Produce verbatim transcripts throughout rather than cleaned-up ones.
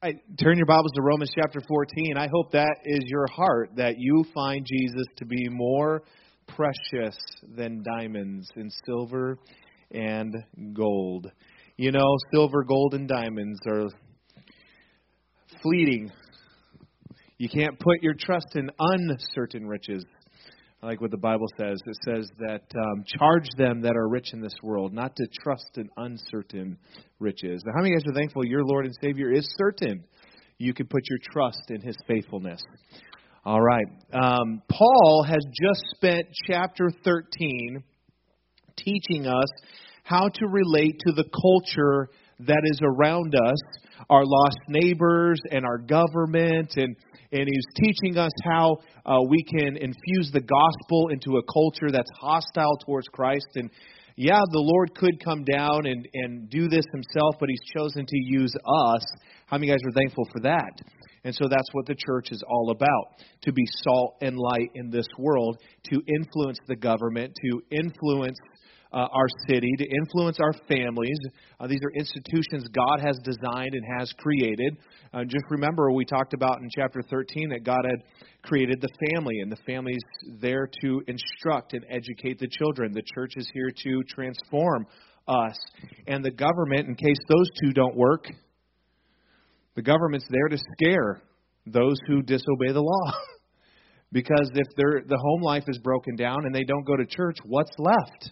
Right, turn your Bibles to Romans chapter fourteen. I hope that is your heart, that you find Jesus to be more precious than diamonds and silver and gold. You know, silver, gold, and diamonds are fleeting. You can't put your trust in uncertain riches. I like what the Bible says. It says that um, charge them that are rich in this world, not to trust in uncertain riches. Now, how many of you guys are thankful your Lord and Savior is certain? You can put your trust in His faithfulness. All right. Um, Paul has just spent chapter thirteen teaching us how to relate to the culture that is around us, our lost neighbors and our government, and and he's teaching us how uh, we can infuse the gospel into a culture that's hostile towards Christ. And yeah, the Lord could come down and, and do this himself, but he's chosen to use us. How many of you guys are thankful for that? And so that's what the church is all about, to be salt and light in this world, to influence the government, to influence Uh, our city, to influence our families. Uh, these are institutions God has designed and has created. Uh, just remember, we talked about in chapter thirteen that God had created the family, and the family's there to instruct and educate the children. The church is here to transform us. And the government, in case those two don't work, the government's there to scare those who disobey the law. Because if they're, the home life is broken down and they don't go to church, what's left?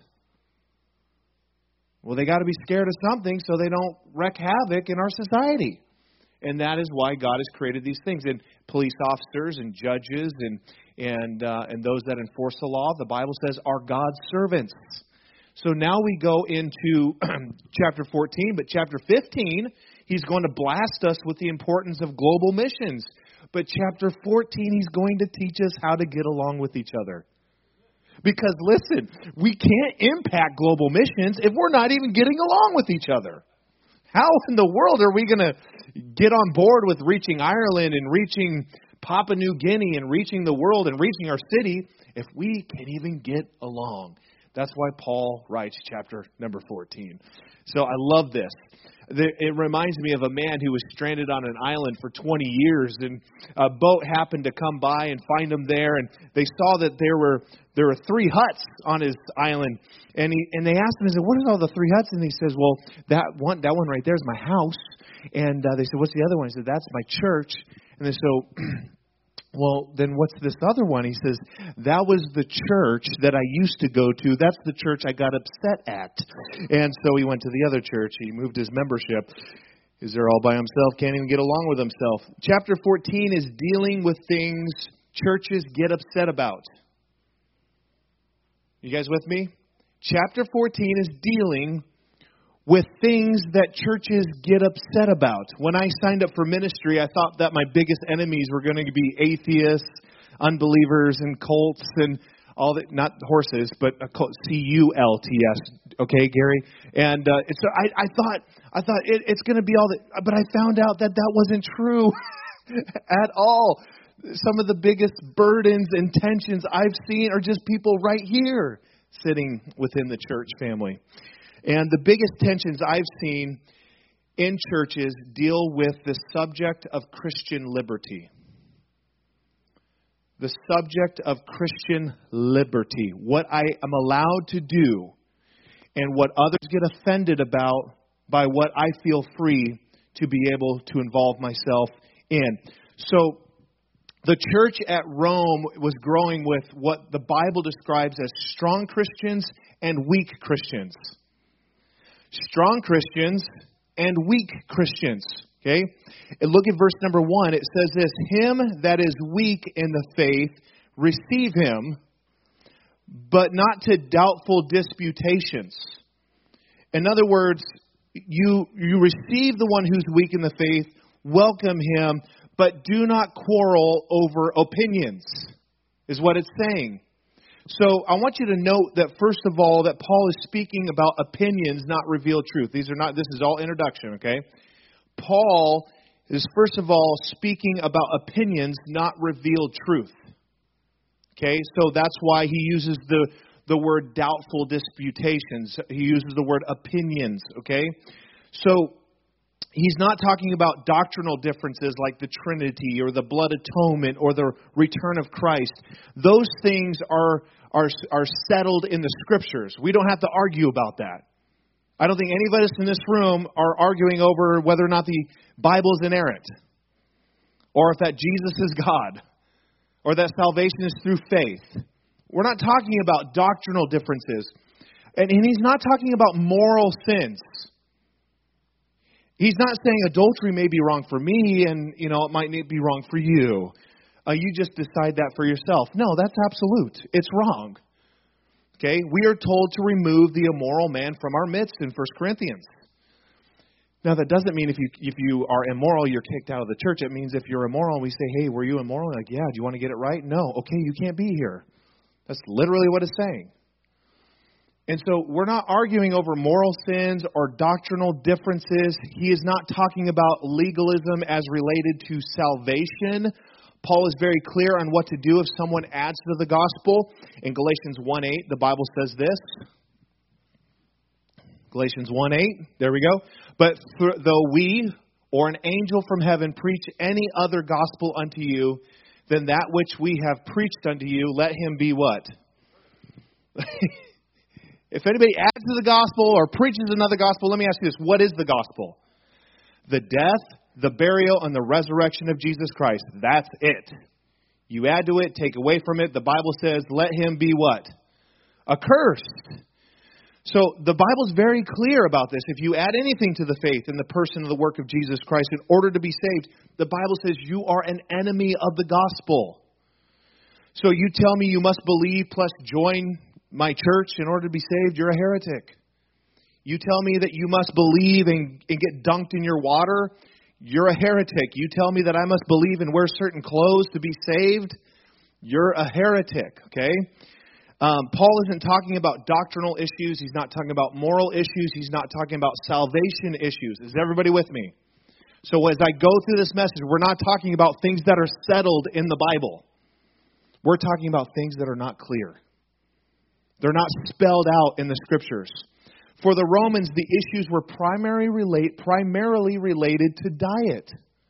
Well, they got to be scared of something so they don't wreak havoc in our society. And that is why God has created these things. And police officers and judges and and uh, and those that enforce the law, the Bible says, are God's servants. So now we go into chapter fourteen, but chapter fifteen, he's going to blast us with the importance of global missions. But chapter fourteen, he's going to teach us how to get along with each other. Because, listen, we can't impact global missions if we're not even getting along with each other. How in the world are we going to get on board with reaching Ireland and reaching Papua New Guinea and reaching the world and reaching our city if we can't even get along? That's why Paul writes chapter number fourteen. So I love this. It reminds me of a man who was stranded on an island for twenty years, and a boat happened to come by and find him there, and they saw that there were there were three huts on his island, and he and they asked him, he said, "What are all the three huts?" And he says, "Well, that one that one right there is my house." And uh, they said, "What's the other one?" He said, "That's my church." And they said, so, well, then what's this other one? He says, "That was the church that I used to go to. That's the church I got upset at." And so he went to the other church. He moved his membership. He's there all by himself, can't even get along with himself. Chapter fourteen is dealing with things churches get upset about. You guys with me? Chapter fourteen is dealing with things that churches get upset about. When I signed up for ministry, I thought that my biggest enemies were going to be atheists, unbelievers, and cults, and all that, not horses, but a cult, C U L T S. Okay, Gary? And uh, so I, I thought, I thought it, it's going to be all that, but I found out that that wasn't true at all. Some of the biggest burdens and tensions I've seen are just people right here sitting within the church family. And the biggest tensions I've seen in churches deal with the subject of Christian liberty. The subject of Christian liberty. What I am allowed to do and what others get offended about by what I feel free to be able to involve myself in. So the church at Rome was growing with what the Bible describes as strong Christians and weak Christians. Strong Christians and weak Christians. Okay? And look at verse number one. It says this, "Him that is weak in the faith, receive him, but not to doubtful disputations." In other words, you, you receive the one who's weak in the faith, welcome him, but do not quarrel over opinions, is what it's saying. So I want you to note that, first of all, that Paul is speaking about opinions, not revealed truth. These are not. This is all introduction, okay? Paul is, first of all, speaking about opinions, not revealed truth. Okay, so that's why he uses the, the word doubtful disputations. He uses the word opinions, okay? So He's not talking about doctrinal differences like the Trinity or the blood atonement or the return of Christ. Those things are, are, are settled in the Scriptures. We don't have to argue about that. I don't think any of us in this room are arguing over whether or not the Bible is inerrant, or if that Jesus is God, or that salvation is through faith. We're not talking about doctrinal differences. And, and he's not talking about moral sins. He's not saying adultery may be wrong for me and, you know, it might be wrong for you. Uh, you just decide that for yourself. No, that's absolute. It's wrong. Okay? We are told to remove the immoral man from our midst in First Corinthians. Now, that doesn't mean if you if you are immoral, you're kicked out of the church. It means if you're immoral, we say, hey, were you immoral? Like, yeah, do you want to get it right? No. Okay, you can't be here. That's literally what it's saying. And so we're not arguing over moral sins or doctrinal differences. He is not talking about legalism as related to salvation. Paul is very clear on what to do if someone adds to the gospel. In Galatians one eight, the Bible says this. Galatians one eight, there we go. But though we or an angel from heaven preach any other gospel unto you than that which we have preached unto you, let him be what? If anybody adds to the gospel or preaches another gospel, let me ask you this. What is the gospel? The death, the burial, and the resurrection of Jesus Christ. That's it. You add to it, take away from it. The Bible says, let him be what? Accursed. So the Bible's very clear about this. If you add anything to the faith in the person and the work of Jesus Christ in order to be saved, the Bible says you are an enemy of the gospel. So you tell me you must believe plus join my church in order to be saved, you're a heretic. You tell me that you must believe and, and get dunked in your water, you're a heretic. You tell me that I must believe and wear certain clothes to be saved, you're a heretic, okay? Um, Paul isn't talking about doctrinal issues. He's not talking about moral issues. He's not talking about salvation issues. Is everybody with me? So as I go through this message, we're not talking about things that are settled in the Bible. We're talking about things that are not clear. They're not spelled out in the Scriptures. For the Romans, the issues were primarily, relate, primarily related to diet.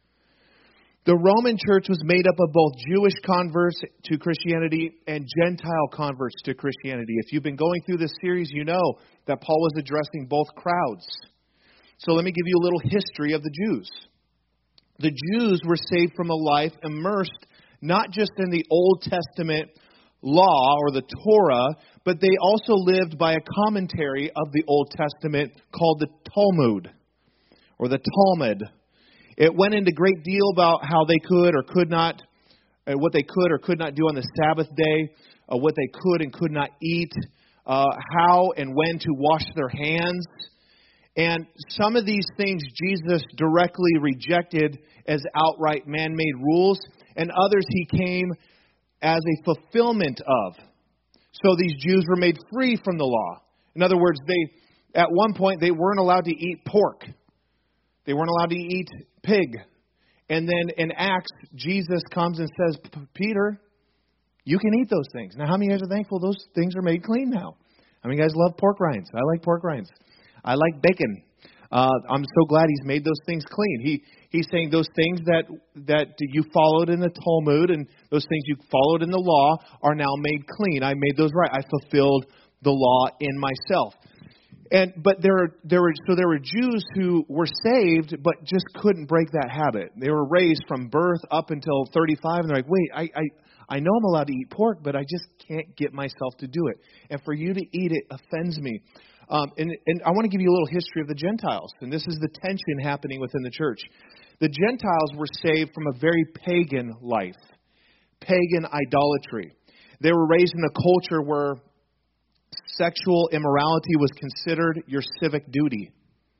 The Roman church was made up of both Jewish converts to Christianity and Gentile converts to Christianity. If you've been going through this series, you know that Paul was addressing both crowds. So let me give you a little history of the Jews. The Jews were saved from a life immersed not just in the Old Testament law or the Torah, but they also lived by a commentary of the Old Testament called the Talmud or the Talmud. It went into great deal about how they could or could not, uh, what they could or could not do on the Sabbath day, uh, what they could and could not eat, uh, how and when to wash their hands. And some of these things Jesus directly rejected as outright man-made rules, and others he came as a fulfillment of. So these Jews were made free from the law. In other words, they at one point they weren't allowed to eat pork. They weren't allowed to eat pig. And then in Acts, Jesus comes and says, Peter, you can eat those things. Now, how many of you guys are thankful those things are made clean now? How many of you guys love pork rinds? I like pork rinds. I like bacon. Uh, I'm so glad he's made those things clean. He He's saying those things that, that you followed in the Talmud and those things you followed in the law are now made clean. I made those right. I fulfilled the law in myself. And but there there were so there were Jews who were saved but just couldn't break that habit. They were raised from birth up until thirty-five, and they're like, wait, I I, I know I'm allowed to eat pork, but I just can't get myself to do it. And for you to eat it offends me. Um, and, and I want to give you a little history of the Gentiles. And this is the tension happening within the church. The Gentiles were saved from a very pagan life, pagan idolatry. They were raised in a culture where sexual immorality was considered your civic duty.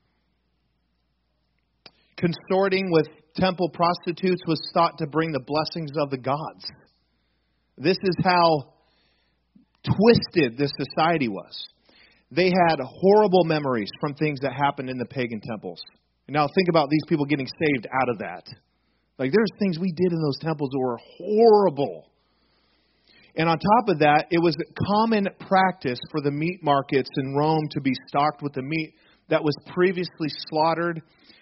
Consorting with temple prostitutes was thought to bring the blessings of the gods. This is how twisted this society was. They had horrible memories from things that happened in the pagan temples. Now think about these people getting saved out of that. Like there's things we did in those temples that were horrible. And on top of that, it was common practice for the meat markets in Rome to be stocked with the meat that was previously slaughtered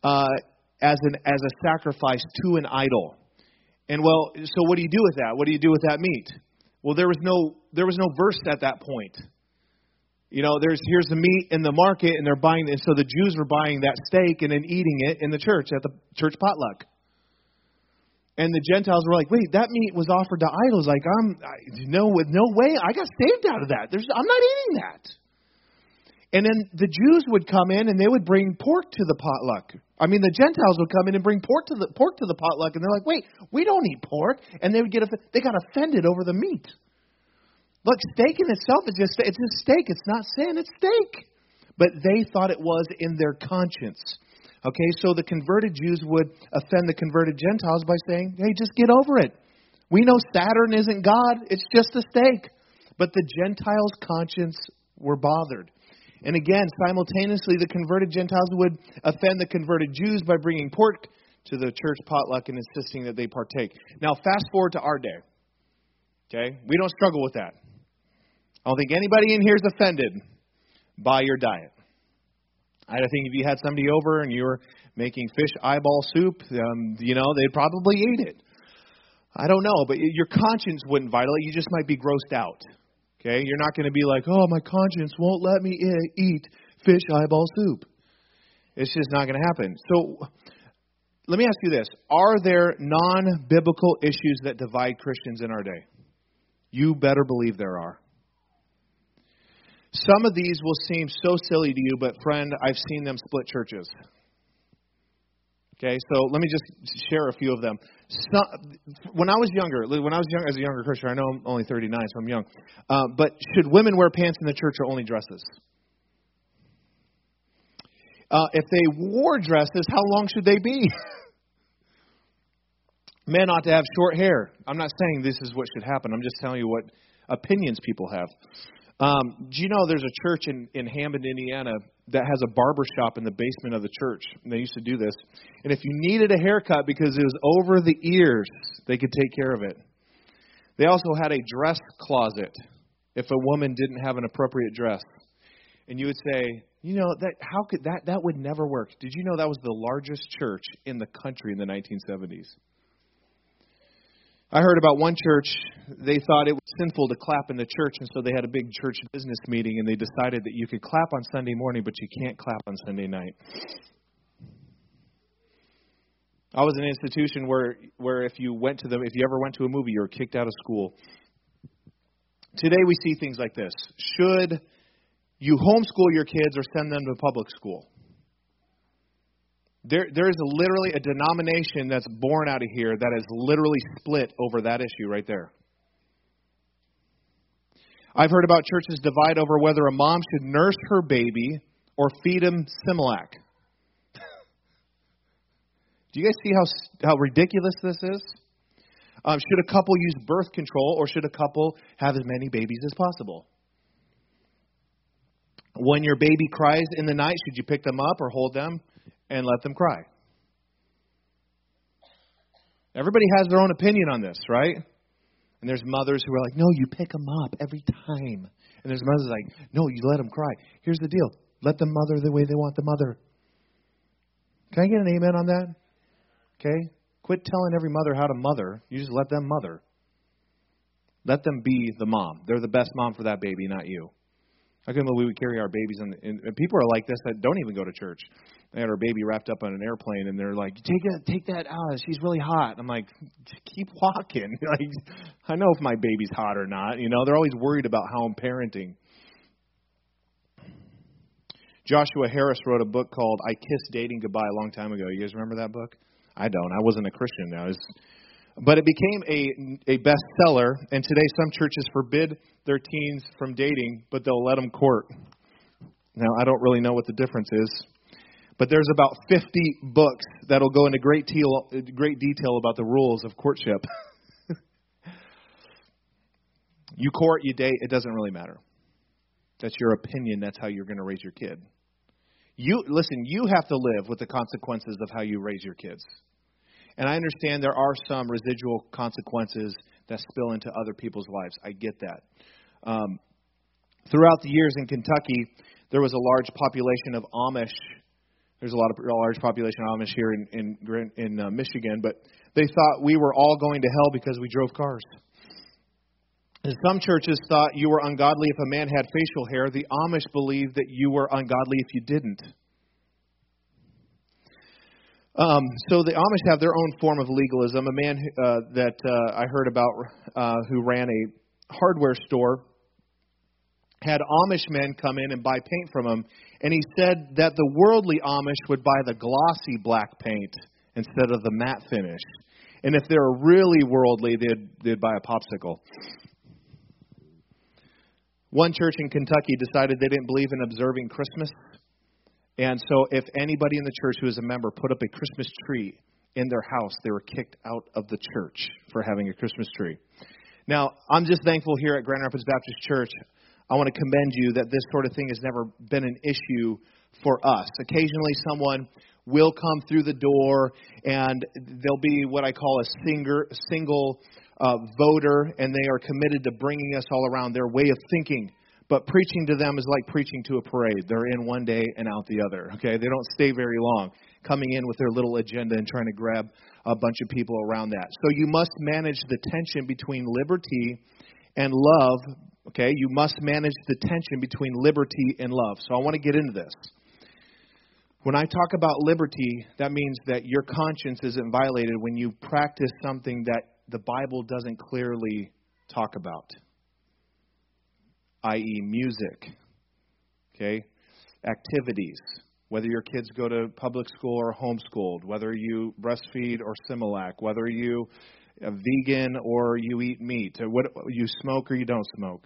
uh, as an as a sacrifice to an idol. And well, so what do you do with that? What do you do with that meat? Well, there was no there was no verse at that point. You know, there's here's the meat in the market, and they're buying, and so the Jews were buying that steak and then eating it in the church at the church potluck. And the Gentiles were like, "Wait, that meat was offered to idols. Like, I'm I, no, with no way, I got saved out of that. There's, I'm not eating that." And then the Jews would come in and they would bring pork to the potluck. I mean, the Gentiles would come in and bring pork to the pork to the potluck, and they're like, "Wait, we don't eat pork." And they would get they got offended over the meat. Look, steak in itself is just it's just steak. It's not sin. It's steak. But they thought it was in their conscience. Okay, so the converted Jews would offend the converted Gentiles by saying, "Hey, just get over it. We know Saturn isn't God. It's just a steak." But the Gentiles' conscience were bothered. And again, simultaneously, the converted Gentiles would offend the converted Jews by bringing pork to the church potluck and insisting that they partake. Now, fast forward to our day. Okay, we don't struggle with that. I don't think anybody in here is offended by your diet. I think if you had somebody over and you were making fish eyeball soup, um, you know, they'd probably eat it. I don't know, but your conscience wouldn't violate. You just might be grossed out. Okay, you're not going to be like, "Oh, my conscience won't let me eat fish eyeball soup." It's just not going to happen. So let me ask you this. Are there non-biblical issues that divide Christians in our day? You better believe there are. Some of these will seem so silly to you, but friend, I've seen them split churches. Okay, so let me just share a few of them. Some, when I was younger, when I was young as a younger Christian, I know I'm only thirty-nine, so I'm young. Uh, but should women wear pants in the church or only dresses? Uh, if they wore dresses, how long should they be? Men ought to have short hair. I'm not saying this is what should happen. I'm just telling you what opinions people have. Um, do you know there's a church in, in Hammond, Indiana, that has a barber shop in the basement of the church? And they used to do this. And if you needed a haircut because it was over the ears, they could take care of it. They also had a dress closet if a woman didn't have an appropriate dress. And you would say, you know, that how could that that would never work. Did you know that was the largest church in the country in the nineteen seventies? I heard about one church, they thought it was sinful to clap in the church, and so they had a big church business meeting, and they decided that you could clap on Sunday morning, but you can't clap on Sunday night. I was in an institution where, where if you went to the, if you ever went to a movie, you were kicked out of school. Today we see things like this. Should you homeschool your kids or send them to public school? There, there is a, literally a denomination that's born out of here that is literally split over that issue right there. I've heard about churches divide over whether a mom should nurse her baby or feed him Similac. Do you guys see how how ridiculous this is? Um, should a couple use birth control or should a couple have as many babies as possible? When your baby cries in the night, should you pick them up or hold them and let them cry? Everybody has their own opinion on this, right? And there's mothers who are like, "No, you pick them up every time." And there's mothers like, "No, you let them cry." Here's the deal. Let them mother the way they want the mother. Can I get an amen on that? Okay? Quit telling every mother how to mother. You just let them mother. Let them be the mom. They're the best mom for that baby, not you. How come we would carry our babies in, in and people are like this that don't even go to church. They had our baby wrapped up on an airplane and they're like, take that, take that out. She's really hot. I'm like, keep walking. Like, I know if my baby's hot or not. You know, they're always worried about how I'm parenting. Joshua Harris wrote a book called I Kissed Dating Goodbye a long time ago. You guys remember that book? I don't. I wasn't a Christian now. But it became a a bestseller, and today some churches forbid their teens from dating, but they'll let them court. Now, I don't really know what the difference is, but there's about fifty books that'll go into great deal, great detail about the rules of courtship. You court, you date, it doesn't really matter. That's your opinion. That's how you're going to raise your kid. You listen, you have to live with the consequences of how you raise your kids. And I understand there are some residual consequences that spill into other people's lives. I get that. Um, throughout the years in Kentucky, there was a large population of Amish There's a lot of a large population of Amish here in in, Gran- in uh, Michigan, but they thought we were all going to hell because we drove cars. And some churches thought you were ungodly if a man had facial hair. The Amish believed that you were ungodly if you didn't. Um, so the Amish have their own form of legalism. A man uh, that uh, I heard about uh, who ran a hardware store had Amish men come in and buy paint from him, and he said that the worldly Amish would buy the glossy black paint instead of the matte finish. And if they're really worldly, they'd, they'd buy a popsicle. One church in Kentucky decided they didn't believe in observing Christmas. And so if anybody in the church who was a member put up a Christmas tree in their house, they were kicked out of the church for having a Christmas tree. Now, I'm just thankful here at Grand Rapids Baptist Church. I want to commend you that this sort of thing has never been an issue for us. Occasionally someone will come through the door and there'll be what I call a singer, single uh, voter, and they are committed to bringing us all around their way of thinking. But preaching to them is like preaching to a parade. They're in one day and out the other. Okay, they don't stay very long, coming in with their little agenda and trying to grab a bunch of people around that. So you must manage the tension between liberty and love. Okay, you must manage the tension between liberty and love. So I want to get into this. When I talk about liberty, that means that your conscience isn't violated when you practice something that the Bible doesn't clearly talk about, that is music, okay, activities, whether your kids go to public school or homeschooled, whether you breastfeed or Similac, whether you are vegan or you eat meat, or what you smoke or you don't smoke.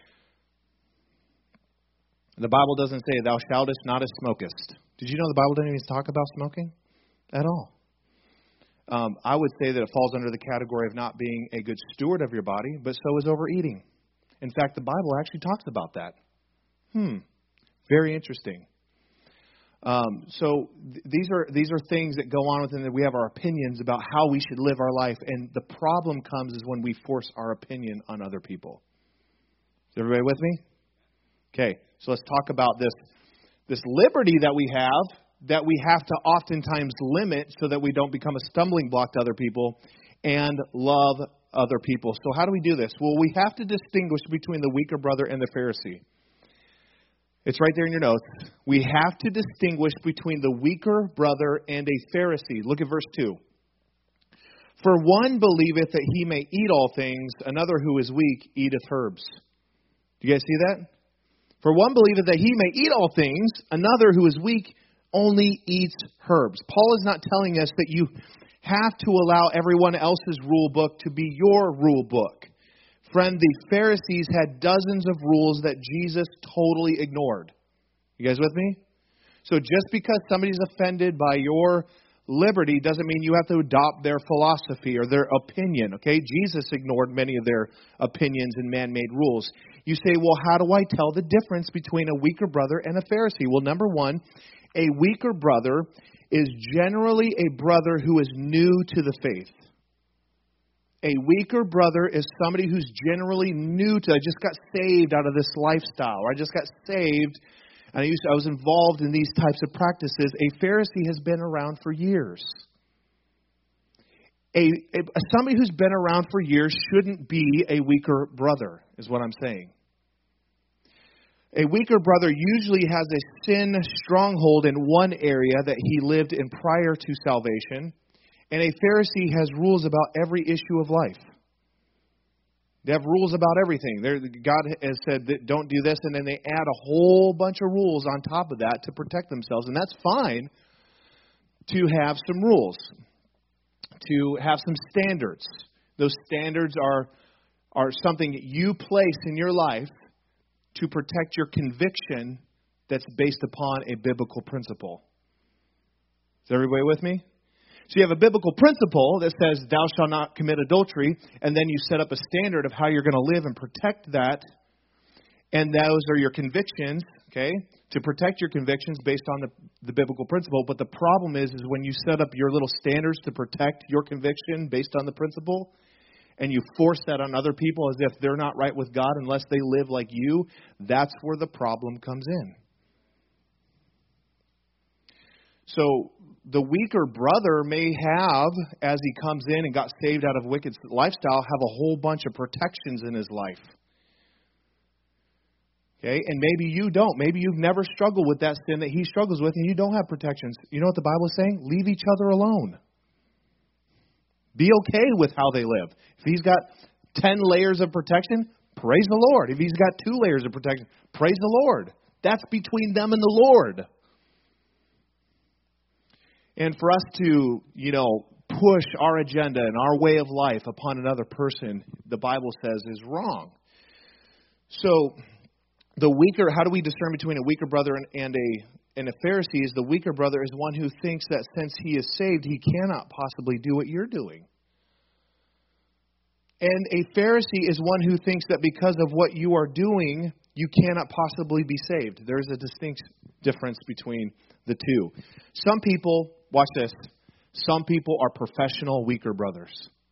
The Bible doesn't say, thou shallest not as smokest. Did you know the Bible doesn't even talk about smoking at all? Um, I would say that it falls under the category of not being a good steward of your body, but so is overeating. In fact, the Bible actually talks about that. Hmm. Very interesting. Um, so th- these are these are things that go on within that we have our opinions about how we should live our life, and the problem comes is when we force our opinion on other people. Is everybody with me? Okay, so let's talk about this this liberty that we have, that we have to oftentimes limit so that we don't become a stumbling block to other people, and love other people. So how do we do this? Well, we have to distinguish between the weaker brother and the Pharisee. It's right there in your notes. We have to distinguish between the weaker brother and a Pharisee. Look at verse two. For one believeth that he may eat all things, another who is weak eateth herbs. Do you guys see that? For one believeth that he may eat all things, another who is weak only eats herbs. Paul is not telling us that you have to allow everyone else's rule book to be your rule book. Friend, the Pharisees had dozens of rules that Jesus totally ignored. You guys with me? So just because somebody's offended by your liberty doesn't mean you have to adopt their philosophy or their opinion. Okay? Jesus ignored many of their opinions and man-made rules. You say, well, how do I tell the difference between a weaker brother and a Pharisee? Well, number one, a weaker brother is generally a brother who is new to the faith. A weaker brother is somebody who's generally new to, I just got saved out of this lifestyle, or I just got saved and I, used to, I was involved in these types of practices. A Pharisee has been around for years. A, a somebody who's been around for years shouldn't be a weaker brother, is what I'm saying. A weaker brother usually has a sin stronghold in one area that he lived in prior to salvation. And a Pharisee has rules about every issue of life. They have rules about everything. They're, God has said that don't do this, and then they add a whole bunch of rules on top of that to protect themselves. And that's fine to have some rules, to have some standards. Those standards are, are something that you place in your life to protect your conviction that's based upon a biblical principle. Is everybody with me? So you have a biblical principle that says, thou shalt not commit adultery, and then you set up a standard of how you're going to live and protect that, and those are your convictions, okay, to protect your convictions based on the, the biblical principle. But the problem is, is when you set up your little standards to protect your conviction based on the principle, and you force that on other people as if they're not right with God unless they live like you, that's where the problem comes in. So the weaker brother may have, as he comes in and got saved out of a wicked lifestyle, have a whole bunch of protections in his life. Okay, and maybe you don't. Maybe you've never struggled with that sin that he struggles with, and you don't have protections. You know what the Bible is saying? Leave each other alone. Be okay with how they live. If he's got ten layers of protection, praise the Lord. If he's got two layers of protection, praise the Lord. That's between them and the Lord. And for us to, you know, push our agenda and our way of life upon another person, the Bible says is wrong. So the weaker, how do we discern between a weaker brother and, and a and a Pharisee? Is the weaker brother is one who thinks that since he is saved, he cannot possibly do what you're doing. And a Pharisee is one who thinks that because of what you are doing, you cannot possibly be saved. There's a distinct difference between the two. Some people, watch this, some people are professional weaker brothers.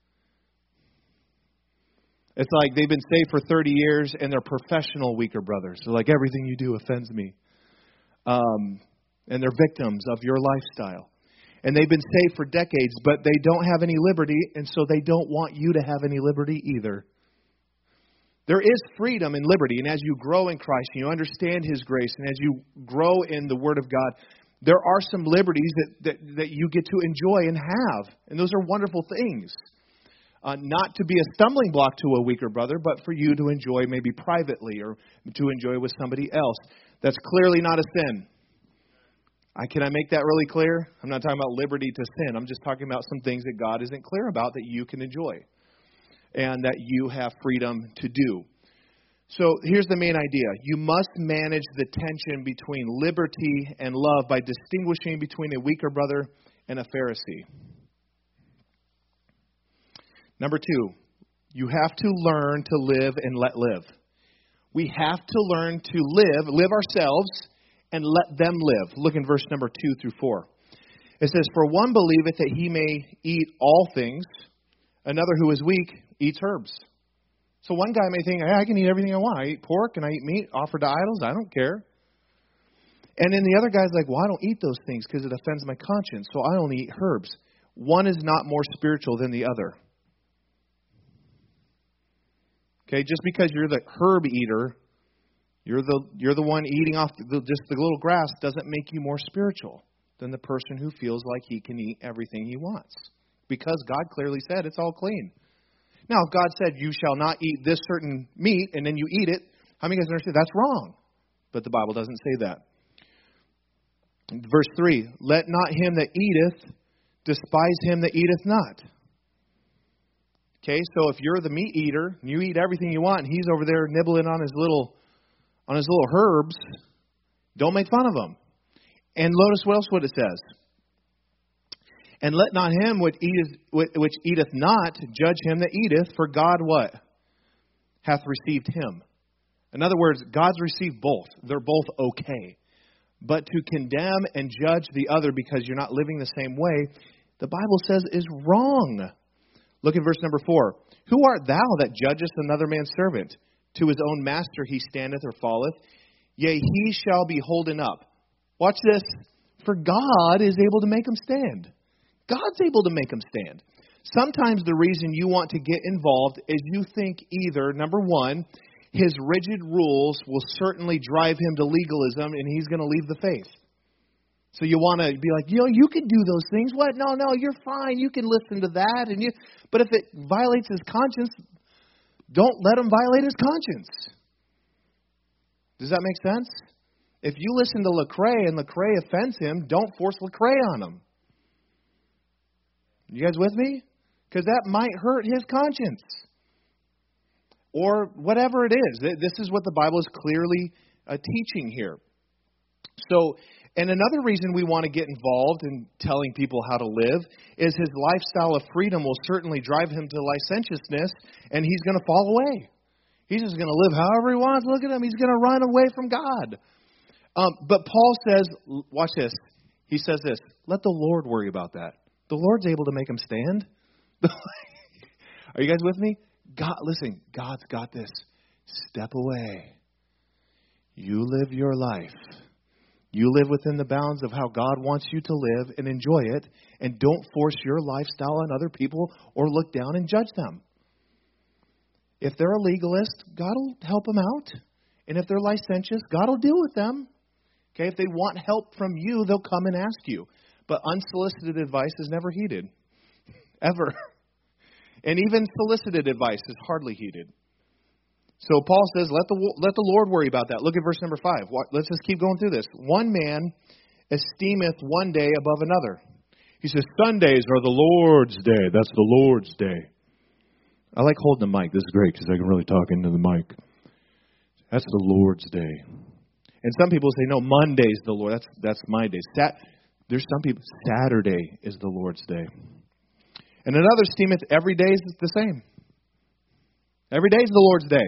It's like they've been saved for thirty years and they're professional weaker brothers. They're like, everything you do offends me. Um, and they're victims of your lifestyle. And they've been saved for decades, but they don't have any liberty, and so they don't want you to have any liberty either. There is freedom and liberty, and as you grow in Christ, and you understand His grace, and as you grow in the Word of God, there are some liberties that, that, that you get to enjoy and have, and those are wonderful things. Uh, not to be a stumbling block to a weaker brother, but for you to enjoy maybe privately or to enjoy with somebody else. That's clearly not a sin. I, can I make that really clear? I'm not talking about liberty to sin. I'm just talking about some things that God isn't clear about that you can enjoy and that you have freedom to do. So here's the main idea. You must manage the tension between liberty and love by distinguishing between a weaker brother and a Pharisee. Number two, you have to learn to live and let live. We have to learn to live, live ourselves, and let them live. Look in verse number two through four. It says, "For one believeth that he may eat all things, another who is weak eats herbs." So one guy may think, hey, I can eat everything I want. I eat pork and I eat meat offered to idols. I don't care. And then the other guy's like, well, I don't eat those things because it offends my conscience, so I only eat herbs. One is not more spiritual than the other. Okay, just because you're the herb eater, you're the you're the one eating off the, just the little grass, doesn't make you more spiritual than the person who feels like he can eat everything he wants. Because God clearly said it's all clean. Now, if God said you shall not eat this certain meat and then you eat it, how many of you guys understand that's wrong? But the Bible doesn't say that. Verse three, "Let not him that eateth despise him that eateth not." Okay, so if you're the meat eater and you eat everything you want and he's over there nibbling on his little on his little herbs, don't make fun of him. And notice what else what it says. "And let not him which eateth, which eateth not judge him that eateth, for God" what? "Hath received him." In other words, God's received both. They're both okay. But to condemn and judge the other because you're not living the same way, the Bible says is wrong. Look at verse number four. "Who art thou that judgest another man's servant? To his own master he standeth or falleth. Yea, he shall be holden up." Watch this. "For God is able to make him stand." God's able to make him stand. Sometimes the reason you want to get involved is you think either, number one, his rigid rules will certainly drive him to legalism and he's going to leave the faith. So you want to be like, you know, you can do those things. What? No, no, you're fine. You can listen to that. And you, but if it violates his conscience, don't let him violate his conscience. Does that make sense? If you listen to Lecrae and Lecrae offends him, don't force Lecrae on him. You guys with me? Because that might hurt his conscience. Or whatever it is. This is what the Bible is clearly uh, teaching here. So, and another reason we want to get involved in telling people how to live is his lifestyle of freedom will certainly drive him to licentiousness, and he's going to fall away. He's just going to live however he wants. Look at him. He's going to run away from God. Um, but Paul says, watch this. He says this, let the Lord worry about that. The Lord's able to make him stand. Are you guys with me? God, listen, God's got this. Step away. You live your life. You live within the bounds of how God wants you to live and enjoy it, and don't force your lifestyle on other people or look down and judge them. If they're a legalist, God will help them out. And if they're licentious, God will deal with them. Okay, if they want help from you, they'll come and ask you. But unsolicited advice is never heeded. Ever. And even solicited advice is hardly heeded. So Paul says, let the let the Lord worry about that. Look at verse number five. Let's just keep going through this. One man esteemeth one day above another. He says, Sundays are the Lord's day. That's the Lord's day. I like holding the mic. This is great because I can really talk into the mic. That's the Lord's day. And some people say, no, Monday's the Lord. That's that's my day. Sat- There's some people, Saturday is the Lord's day. And another esteemeth every day is the same. Every day is the Lord's day.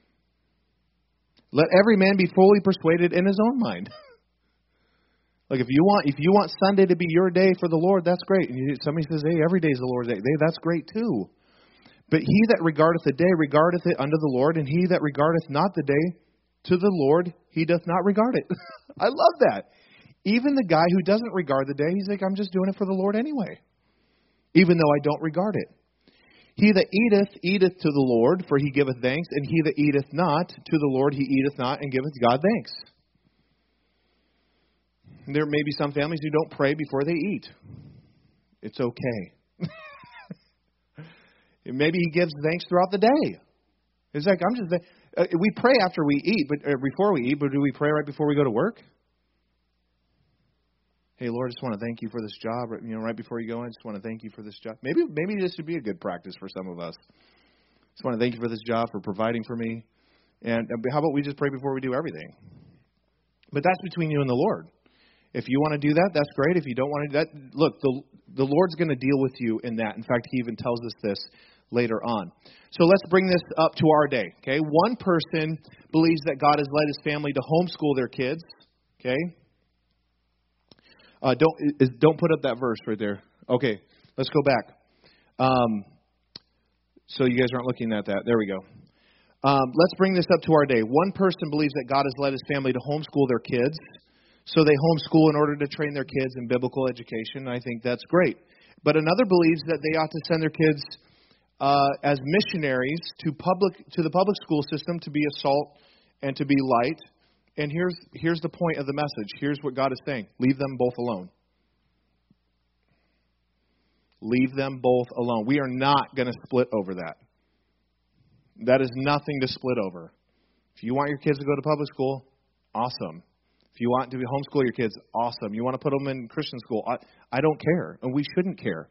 Let every man be fully persuaded in his own mind. Like if you want, if you want Sunday to be your day for the Lord, that's great. And you, somebody says, "Hey, every day is the Lord's day." That's great too. But he that regardeth the day regardeth it unto the Lord, and he that regardeth not the day to the Lord, he doth not regard it. I love that. Even the guy who doesn't regard the day, he's like, "I'm just doing it for the Lord anyway," even though I don't regard it. He that eateth, eateth to the Lord, for he giveth thanks, and he that eateth not to the Lord, he eateth not, and giveth God thanks. There may be some families who don't pray before they eat. It's okay. Maybe he gives thanks throughout the day. It's like, I'm just, uh, we pray after we eat, but uh, before we eat, but do we pray right before we go to work? Hey, Lord, I just want to thank you for this job. You know, right before you go in, I just want to thank you for this job. Maybe maybe this should be a good practice for some of us. Just want to thank you for this job, for providing for me. And how about we just pray before we do everything? But that's between you and the Lord. If you want to do that, that's great. If you don't want to do that, look, the, the Lord's going to deal with you in that. In fact, he even tells us this later on. So let's bring this up to our day. Okay, one person believes that God has led his family to homeschool their kids. Okay. Uh, don't is, don't put up that verse right there. Okay, let's go back. Um, so you guys aren't looking at that. There we go. Um, let's bring this up to our day. One person believes that God has led his family to homeschool their kids. So they homeschool in order to train their kids in biblical education. I think that's great. But another believes that they ought to send their kids uh, as missionaries to public to the public school system to be a salt and to be light. And here's here's the point of the message. Here's what God is saying. Leave them both alone. Leave them both alone. We are not going to split over that. That is nothing to split over. If you want your kids to go to public school, awesome. If you want to homeschool your kids, awesome. You want to put them in Christian school, I, I don't care. And we shouldn't care.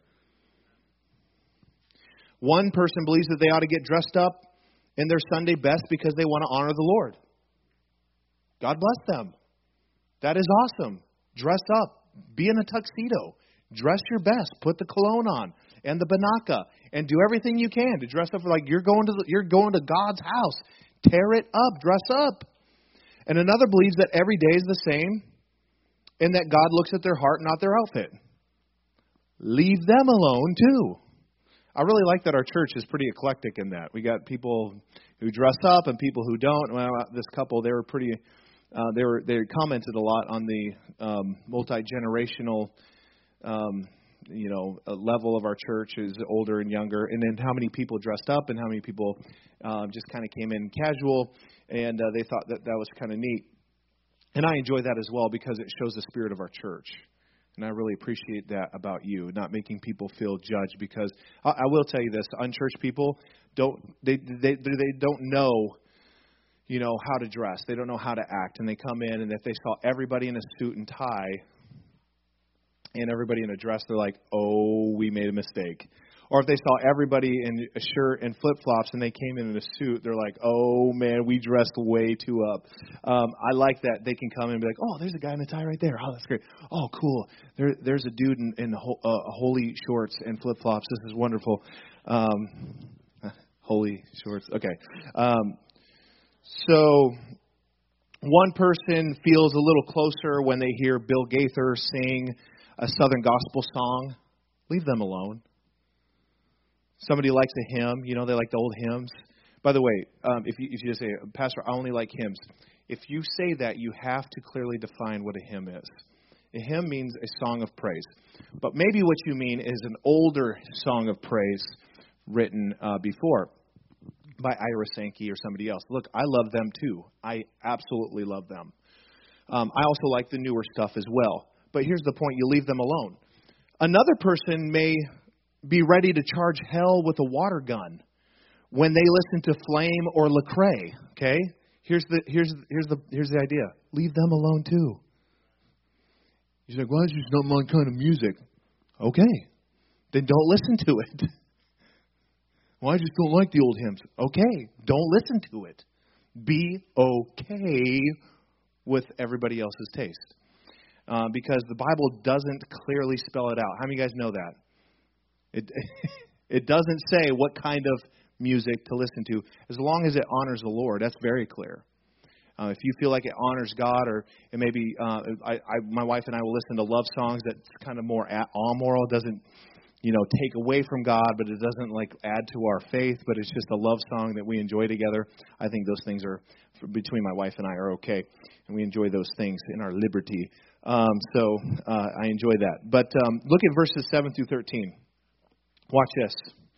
One person believes that they ought to get dressed up in their Sunday best because they want to honor the Lord. God bless them. That is awesome. Dress up. Be in a tuxedo. Dress your best. Put the cologne on and the banaka and do everything you can to dress up for like you're going to the, you're going to God's house. Tear it up. Dress up. And another believes that every day is the same and that God looks at their heart, not their outfit. Leave them alone too. I really like that our church is pretty eclectic in that. We got people who dress up and people who don't. Well, this couple, they were pretty. Uh, they were they commented a lot on the um, multi-generational, um, you know, level of our church is older and younger, and then how many people dressed up and how many people uh, just kind of came in casual, and uh, they thought that that was kind of neat. And I enjoy that as well because it shows the spirit of our church. And I really appreciate that about you, not making people feel judged. Because I, I will tell you this: unchurched people don't they they they don't know, you know, how to dress. They don't know how to act, and they come in, and if they saw everybody in a suit and tie and everybody in a dress, they're like, "Oh, we made a mistake." Or if they saw everybody in a shirt and flip-flops and they came in in a suit, they're like, "Oh, man, we dressed way too up." Um, I like that. They can come in and be like, "Oh, there's a guy in a tie right there. Oh, that's great. Oh, cool. There, There's a dude in, in ho- uh, holy shorts and flip-flops. This is wonderful." Um, holy shorts. Okay. Um, so one person feels a little closer when they hear Bill Gaither sing a Southern gospel song. Leave them alone. Somebody likes a hymn, you know, they like the old hymns. By the way, um, if you if you just say, Pastor, I only like hymns. If you say that, you have to clearly define what a hymn is. A hymn means a song of praise. But maybe what you mean is an older song of praise written uh, before by Ira Sankey or somebody else. Look, I love them too. I absolutely love them. Um, I also like the newer stuff as well. But here's the point. You leave them alone. Another person may be ready to charge hell with a water gun when they listen to Flame or Lecrae. Okay? Here's the here's here's the here's the idea. Leave them alone too. He's like, well, it's just not my kind of music. Okay. Then don't listen to it. Well, I just don't like the old hymns. Okay. Don't listen to it. Be okay with everybody else's taste. Uh, because the Bible doesn't clearly spell it out. How many of you guys know that? It it doesn't say what kind of music to listen to, as long as it honors the Lord. That's very clear. Uh, if you feel like it honors God, or it may be, uh, I, I, my wife and I will listen to love songs that's kind of more amoral. It doesn't, you know, take away from God, but it doesn't like add to our faith. But it's just a love song that we enjoy together. I think those things are, between my wife and I, are okay, and we enjoy those things in our liberty. Um, so uh, I enjoy that. But um, look at verses seven through thirteen. Watch this.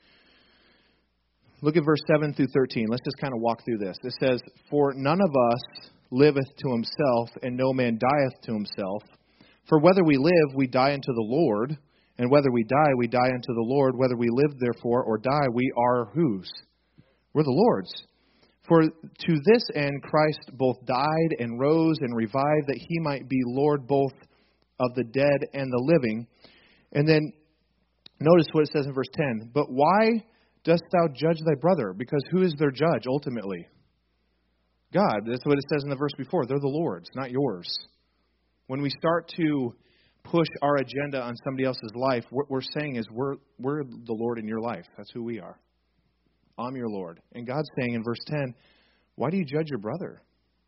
Look at verse seven through thirteen. Let's just kind of walk through this. It says, for none of us liveth to himself, and no man dieth to himself. For whether we live, we die unto the Lord, and whether we die, we die unto the Lord. Whether we live, therefore, or die, we are whose? We're the Lord's. For to this end Christ both died and rose and revived, that he might be Lord both of the dead and the living. And then notice what it says in verse ten. But why dost thou judge thy brother? Because who is their judge ultimately? God. That's what it says in the verse before. They're the Lord's, not yours. When we start to push our agenda on somebody else's life, what we're saying is we're we're the Lord in your life. That's who we are. I'm your Lord. And God's saying in verse ten, why do you judge your brother?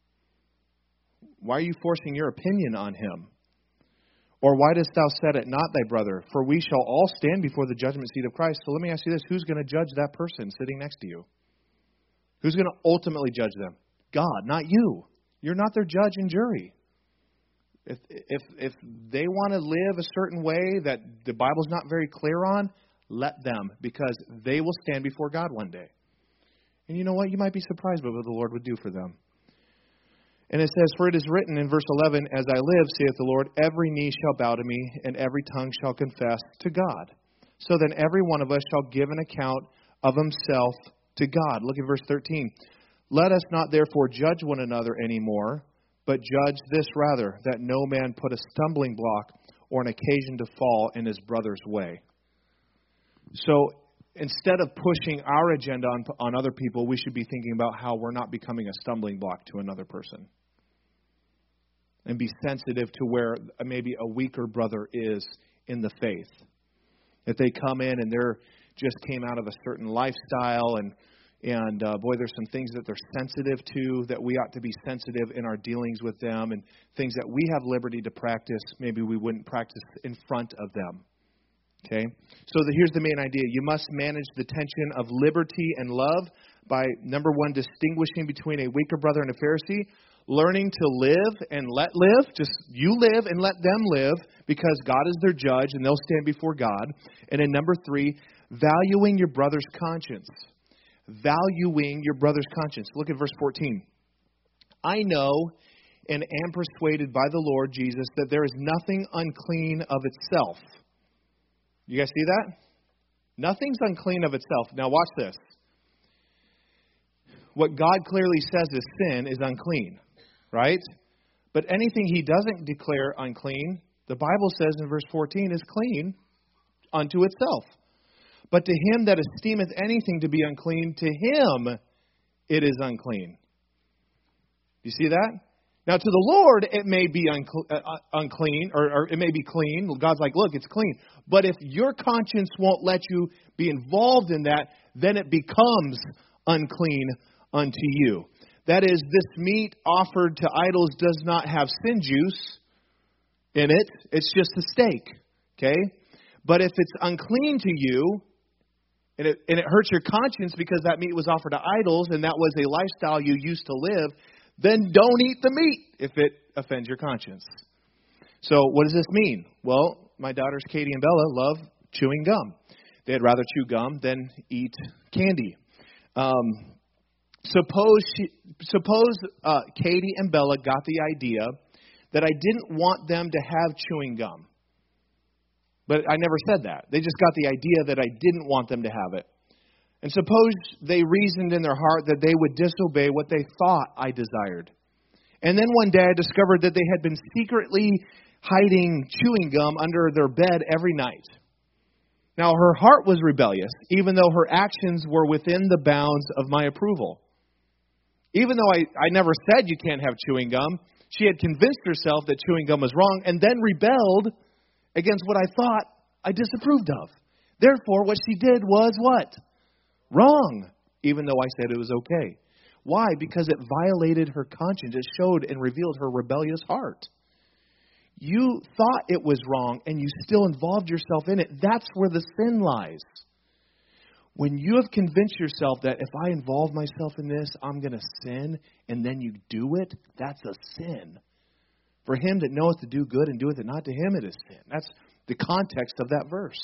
Why are you forcing your opinion on him? Or why dost thou set it not thy brother? For we shall all stand before the judgment seat of Christ. So let me ask you this. Who's going to judge that person sitting next to you? Who's going to ultimately judge them? God, not you. You're not their judge and jury. If if if they want to live a certain way that the Bible's not very clear on, let them, because they will stand before God one day. And you know what? You might be surprised by what the Lord would do for them. And it says, for it is written in verse eleven, as I live, saith the Lord, every knee shall bow to me, and every tongue shall confess to God. So then every one of us shall give an account of himself to God. Look at verse thirteen. Let us not therefore judge one another anymore, but judge this rather, that no man put a stumbling block or an occasion to fall in his brother's way. So instead of pushing our agenda on, on other people, we should be thinking about how we're not becoming a stumbling block to another person. And be sensitive to where maybe a weaker brother is in the faith. If they come in and they're just came out of a certain lifestyle and And, uh, boy, there's some things that they're sensitive to, that we ought to be sensitive in our dealings with them, and things that we have liberty to practice, maybe we wouldn't practice in front of them. Okay? So the, here's the main idea. You must manage the tension of liberty and love by, number one, distinguishing between a weaker brother and a Pharisee, learning to live and let live. Just you live and let them live, because God is their judge, and they'll stand before God. And then number three, valuing your brother's conscience. Valuing your brother's conscience. Look at verse fourteen. I know and am persuaded by the Lord Jesus that there is nothing unclean of itself. You guys see that? Nothing's unclean of itself. Now watch this. What God clearly says is sin is unclean, right? But anything he doesn't declare unclean, the Bible says in verse fourteen, is clean unto itself. But to him that esteemeth anything to be unclean, to him it is unclean. You see that? Now to the Lord it may be uncle- uh, unclean, or, or it may be clean. God's like, look, it's clean. But if your conscience won't let you be involved in that, then it becomes unclean unto you. That is, this meat offered to idols does not have sin juice in it. It's just a steak. Okay? But if it's unclean to you, and it, and it hurts your conscience because that meat was offered to idols and that was a lifestyle you used to live, then don't eat the meat if it offends your conscience. So what does this mean? Well, my daughters Katie and Bella love chewing gum. They'd rather chew gum than eat candy. Um, suppose she, suppose uh, Katie and Bella got the idea that I didn't want them to have chewing gum. But I never said that. They just got the idea that I didn't want them to have it. And suppose they reasoned in their heart that they would disobey what they thought I desired. And then one day I discovered that they had been secretly hiding chewing gum under their bed every night. Now, her heart was rebellious, even though her actions were within the bounds of my approval. Even though I, I never said you can't have chewing gum, she had convinced herself that chewing gum was wrong and then rebelled against what I thought I disapproved of. Therefore, what she did was what? Wrong, even though I said it was okay. Why? Because it violated her conscience. It showed and revealed her rebellious heart. You thought it was wrong and you still involved yourself in it. That's where the sin lies. When you have convinced yourself that if I involve myself in this, I'm going to sin, and then you do it, that's a sin. For him that knoweth to do good and doeth it not, to him it is sin. That's the context of that verse.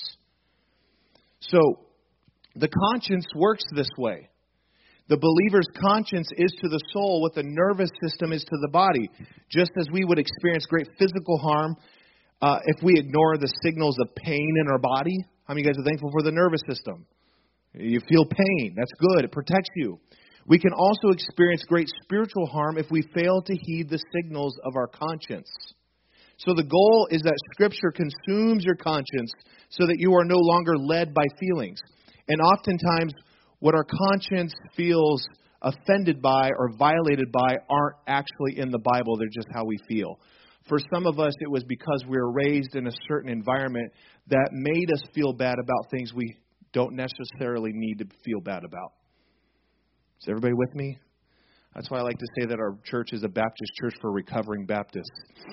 So, the conscience works this way. The believer's conscience is to the soul what the nervous system is to the body. Just as we would experience great physical harm uh, if we ignore the signals of pain in our body. How many of you guys are thankful for the nervous system? You feel pain. That's good. It protects you. We can also experience great spiritual harm if we fail to heed the signals of our conscience. So the goal is that Scripture consumes your conscience so that you are no longer led by feelings. And oftentimes, what our conscience feels offended by or violated by aren't actually in the Bible. They're just how we feel. For some of us, it was because we were raised in a certain environment that made us feel bad about things we don't necessarily need to feel bad about. Is everybody with me? That's why I like to say that our church is a Baptist church for recovering Baptists.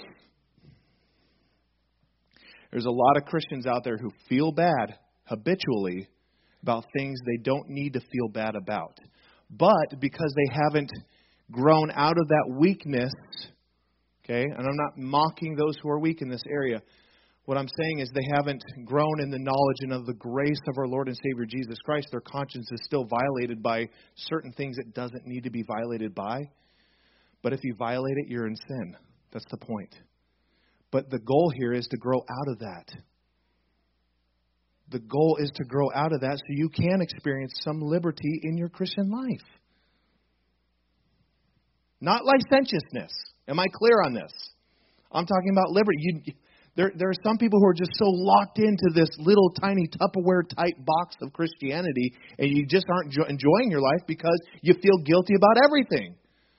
There's a lot of Christians out there who feel bad habitually about things they don't need to feel bad about. But because they haven't grown out of that weakness, okay, and I'm not mocking those who are weak in this area. What I'm saying is they haven't grown in the knowledge and of the grace of our Lord and Savior Jesus Christ. Their conscience is still violated by certain things it doesn't need to be violated by. But if you violate it, you're in sin. That's the point. But the goal here is to grow out of that. The goal is to grow out of that so you can experience some liberty in your Christian life. Not licentiousness. Am I clear on this? I'm talking about liberty. You, there, there are some people who are just so locked into this little tiny Tupperware type box of Christianity, and you just aren't jo- enjoying your life because you feel guilty about everything.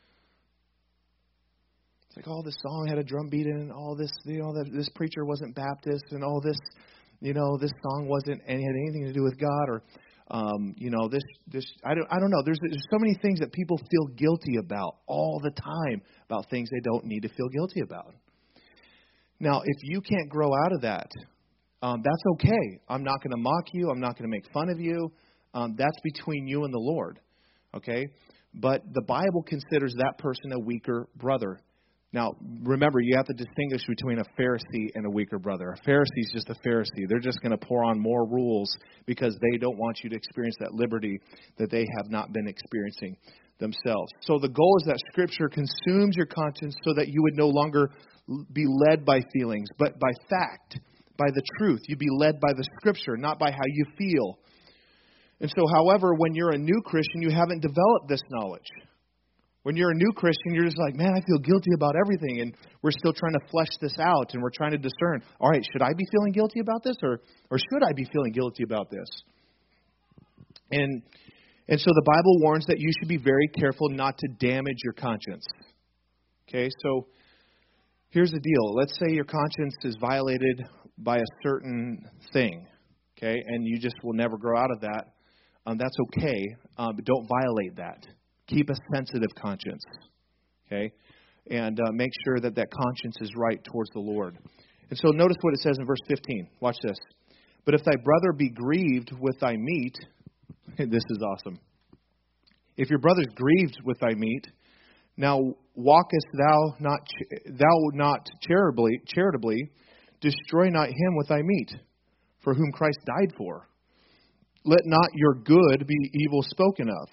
It's like, oh, this song had a drum beat in, and all this, you know, that this preacher wasn't Baptist, and all this. You know, this song wasn't and had anything to do with God, or um, you know, this this I don't I don't know. There's there's so many things that people feel guilty about all the time about things they don't need to feel guilty about. Now, if you can't grow out of that, um, that's okay. I'm not going to mock you. I'm not going to make fun of you. Um, that's between you and the Lord, okay? But the Bible considers that person a weaker brother. Now, remember, you have to distinguish between a Pharisee and a weaker brother. A Pharisee is just a Pharisee. They're just going to pour on more rules because they don't want you to experience that liberty that they have not been experiencing themselves. So the goal is that Scripture consumes your conscience so that you would no longer be led by feelings, but by fact, by the truth. You'd be led by the Scripture, not by how you feel. And so, however, when you're a new Christian, you haven't developed this knowledge. When you're a new Christian, you're just like, man, I feel guilty about everything. And we're still trying to flesh this out. And we're trying to discern, all right, should I be feeling guilty about this? Or or should I be feeling guilty about this? And and so the Bible warns that you should be very careful not to damage your conscience. Okay, so here's the deal. Let's say your conscience is violated by a certain thing. Okay, and you just will never grow out of that. Um, that's okay, um, but don't violate that. Keep a sensitive conscience, okay? And uh, make sure that that conscience is right towards the Lord. And so notice what it says in verse fifteen. Watch this. But if thy brother be grieved with thy meat, This is awesome. If your brother's grieved with thy meat, now walkest thou not thou not charitably charitably, destroy not him with thy meat, for whom Christ died for. Let not your good be evil spoken of.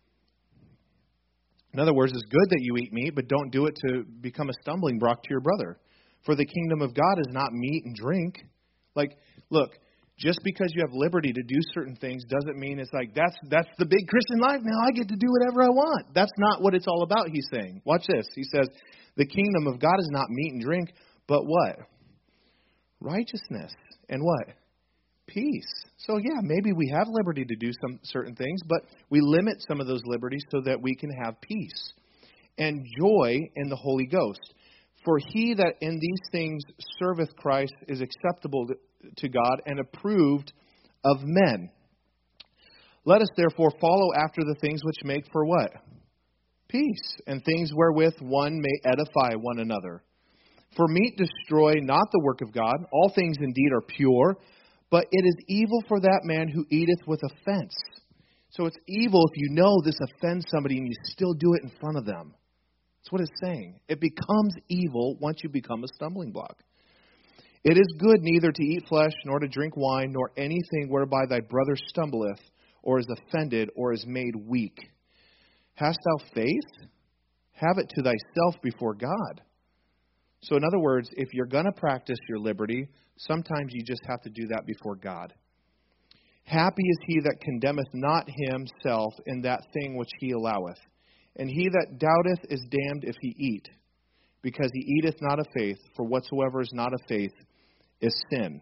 In other words, it's good that you eat meat, but don't do it to become a stumbling block to your brother. For the kingdom of God is not meat and drink. Like, look, just because you have liberty to do certain things doesn't mean it's like, that's that's the big Christian life now. I get to do whatever I want. That's not what it's all about, he's saying. Watch this. He says, the kingdom of God is not meat and drink, but what? Righteousness. And what? Peace. So yeah, maybe we have liberty to do some certain things, but we limit some of those liberties so that we can have peace and joy in the Holy Ghost. For he that in these things serveth Christ is acceptable to God and approved of men. Let us therefore follow after the things which make for what? Peace, and things wherewith one may edify one another. For meat destroy not the work of God. All things indeed are pure, but it is evil for that man who eateth with offense. So it's evil if you know this offends somebody and you still do it in front of them. That's what it's saying. It becomes evil once you become a stumbling block. It is good neither to eat flesh, nor to drink wine, nor anything whereby thy brother stumbleth, or is offended, or is made weak. Hast thou faith? Have it to thyself before God. So in other words, if you're going to practice your liberty, sometimes you just have to do that before God. Happy is he that condemneth not himself in that thing which he alloweth. And he that doubteth is damned if he eat, because he eateth not of faith, for whatsoever is not of faith is sin.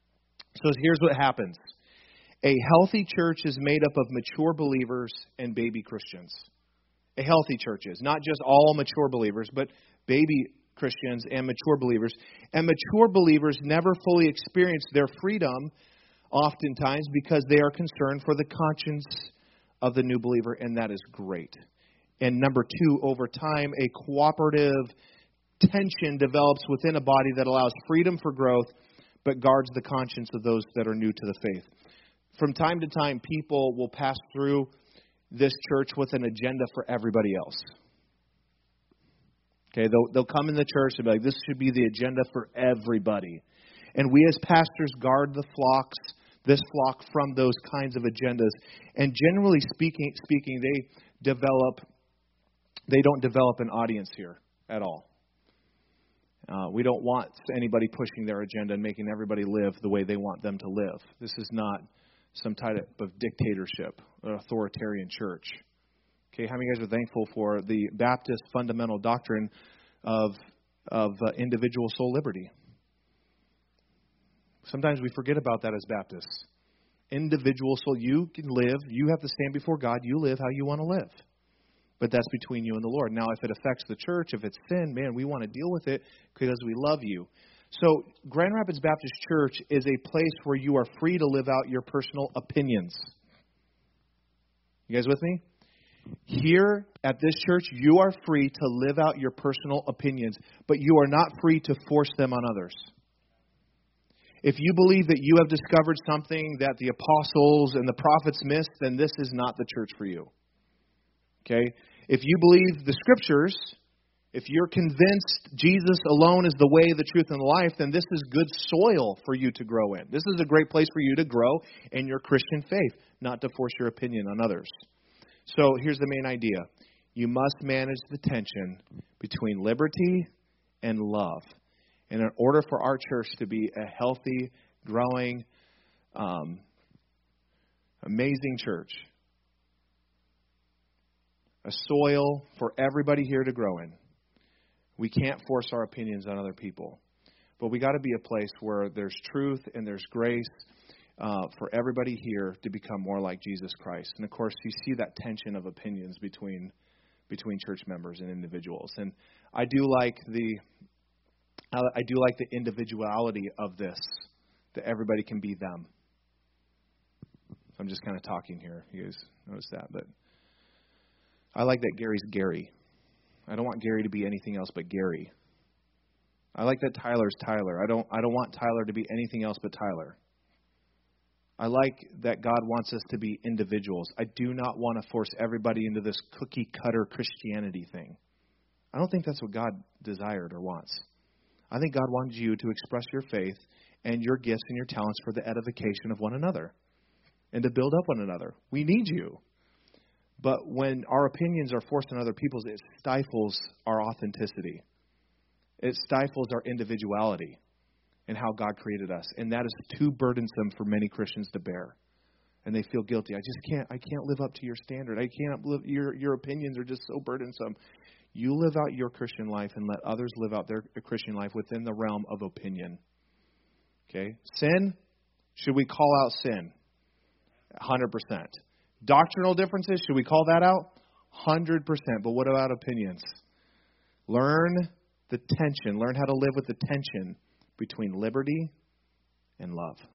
So here's what happens. A healthy church is made up of mature believers and baby Christians. A healthy church is, not just all mature believers, but baby Christians and mature believers. And mature believers never fully experience their freedom, oftentimes, because they are concerned for the conscience of the new believer, and that is great. And number two, over time, a cooperative tension develops within a body that allows freedom for growth, but guards the conscience of those that are new to the faith. From time to time, people will pass through this church with an agenda for everybody else. Okay, they'll, they'll come in the church and be like, this should be the agenda for everybody. And we as pastors guard the flocks, this flock from those kinds of agendas. And generally speaking, speaking, they develop, they don't develop an audience here at all. Uh, we don't want anybody pushing their agenda and making everybody live the way they want them to live. This is not some type of dictatorship or authoritarian church. Okay, how many of you guys are thankful for the Baptist fundamental doctrine of of uh, individual soul liberty? Sometimes we forget about that as Baptists. Individual soul, you can live, you have to stand before God, you live how you want to live. But that's between you and the Lord. Now, if it affects the church, if it's sin, man, we want to deal with it because we love you. So, Grand Rapids Baptist Church is a place where you are free to live out your personal opinions. You guys with me? Here at this church, you are free to live out your personal opinions, but you are not free to force them on others. If you believe that you have discovered something that the apostles and the prophets missed, then this is not the church for you. Okay? If you believe the scriptures, if you're convinced Jesus alone is the way, the truth, and the life, then this is good soil for you to grow in. This is a great place for you to grow in your Christian faith, not to force your opinion on others. So here's the main idea. You must manage the tension between liberty and love. And in order for our church to be a healthy, growing, um, amazing church, a soil for everybody here to grow in, we can't force our opinions on other people. But we got to be a place where there's truth and there's grace uh, for everybody here to become more like Jesus Christ. And of course, you see that tension of opinions between between church members and individuals. And I do like the I do like the individuality of this, that everybody can be them. I'm just kind of talking here. You guys notice that, but I like that Gary's Gary. I don't want Gary to be anything else but Gary. I like that Tyler's Tyler. I don't I don't want Tyler to be anything else but Tyler. I like that God wants us to be individuals. I do not want to force everybody into this cookie-cutter Christianity thing. I don't think that's what God desired or wants. I think God wants you to express your faith and your gifts and your talents for the edification of one another and to build up one another. We need you. But when our opinions are forced on other people's, it stifles our authenticity. It stifles our individuality and how God created us. And that is too burdensome for many Christians to bear. And they feel guilty. I just can't I can't live up to your standard. I can't live your your opinions are just so burdensome. You live out your Christian life and let others live out their Christian life within the realm of opinion. Okay? Sin, should we call out sin? one hundred percent. Doctrinal differences, should we call that out? one hundred percent. But what about opinions? Learn the tension. Learn how to live with the tension between liberty and love.